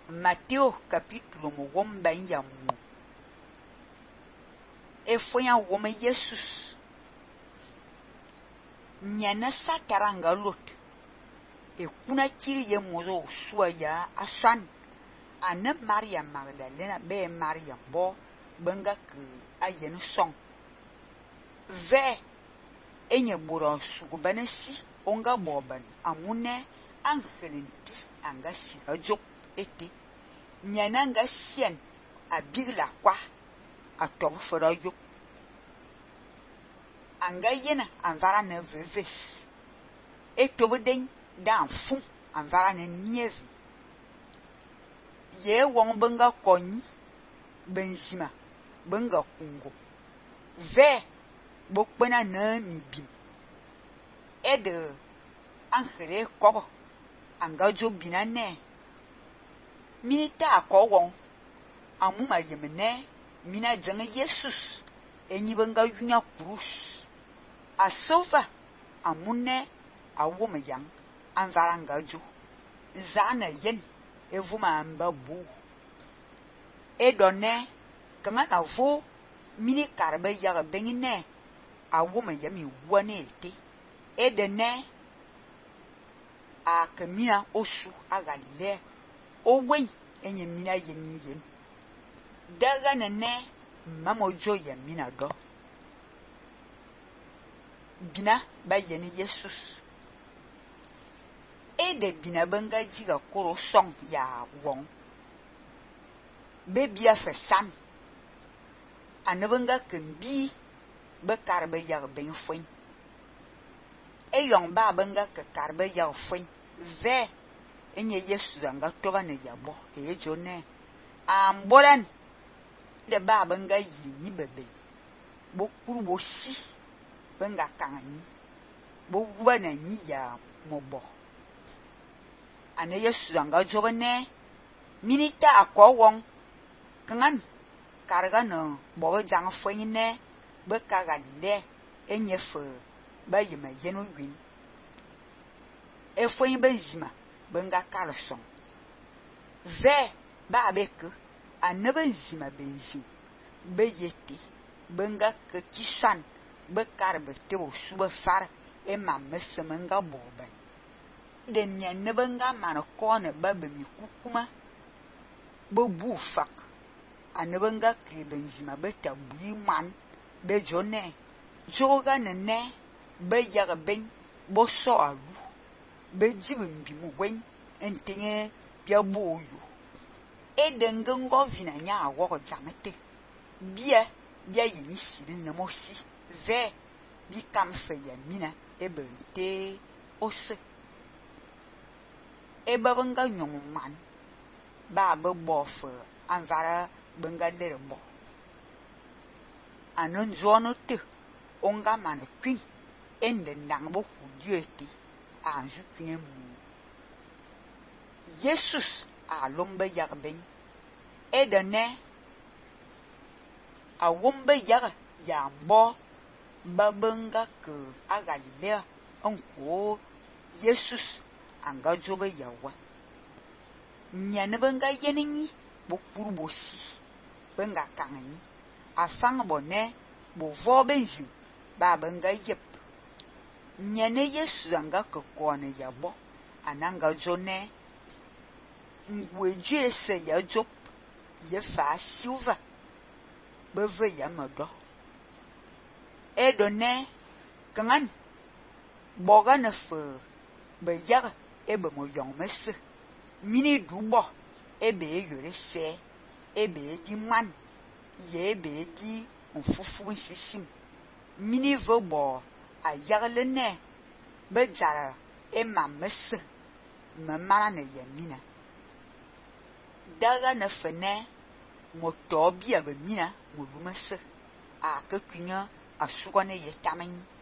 Mateo capítulo mwomba yamu. Foi a woma Jesus. Nyana sataranga lot. Kuna kiri ye mozo suwa ya asan. Ana Maria Magdalena be Maria bo benga ke ayen song. Ve enye bura sukubanesi onga boban amune angelinti anga sirajok ete. Nyana nga sien abigla kwa atob fora yok. Anga yena anvara ne veves. Etobeden dan fun anvara ne nievi. Ye wong benga konyi benzima benga kungo. Ve bokpena na mibim. Ede angere kobo anga jo binane. Minita akowon amuma yemene mina jenge Jesus enyi benga yunya krus. Asova amune awoma yang anvaranga jo. Zana yen evuma amba bu. Edone kanga na vo mini karbe yaga bengine awoma yami wane ete. Edene a kamina osu agale owen enye mina yeni yen. Daga nene mamojo ya mina do. Bina ba yeni Jesus. Ede bina benga jiga koro song ya wong. Bebia fesan. Anabenga kembi be karbe ya ben fwen. E yong ba benga ke karbe ya fwen. Ve enye Jesus anga toba ne yabo e jone. Ambolan de ba benga yi bebe. Bo kuru bo si benga kanani. Bo wana ni ya mobo. Ane Jesus anga joba ne minita akwa wong kangan karga no bo jang fwen ne be kaga le enye fe ba yima yenu win. E fwen benzima benga kalson. Ve ba beke anabenzima benzim be yete benga ke kisan be karbe te o suba far e mamese menga boben. De nyanne benga mana kone babe mi kukuma be bu fak anabenga ke benzima be tabu man be jone joga nene be yaga ben bo so alu be jibimbi mu wen entinye bia boyo. Edenge ngovina nya awo jamete. Bia yini siri na mosi. Ve bi kamfe ya mina ebente ose. Eba benga nyongman. Ba be bof anvara benga lerebo. Anon zono te onga man kwin ende nangbo kudieti anju kwin mu. Jesus a lombe yarben. Edene a wombe yar yambo babenga ke a Galilea onko Jesus anga jobe yawa. Nyane benga yeningi bokuru bosi benga kangani afang bone bo vo benjin ba benga yep. Nyane Jesus anga ke kone yabo ananga jone ngweje se ya jop ye fa silva beve ya mado. Edone kangan boga na fe be yaga ebe mo yong mese mini dubo ebe yore se ebe di man ye ebe di onfufu sisim mini vobo a yagle ne be jara e mamese mamara na yamina. Daga na fene moto bia be mina mo lumase a ke kunya asugone ye tamani.